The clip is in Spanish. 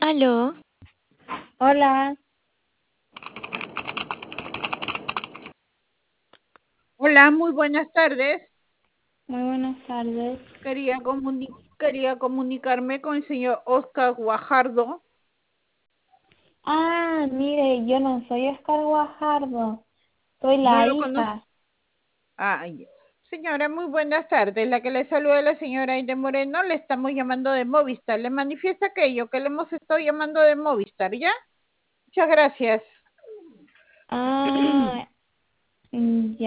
Aló, Hola, Hola, muy buenas tardes. muy buenas tardes. Quería comunicarme con el señor Oscar Guajardo. Mire, yo no soy Oscar Guajardo, soy ¿No la lo conoce? hija. Ay, señora, muy buenas tardes. La que le saluda es la señora Aide Moreno. Le estamos llamando de Movistar. Le manifiesta aquello que le hemos estado llamando de Movistar, ¿ya? Muchas gracias. Ah, ya.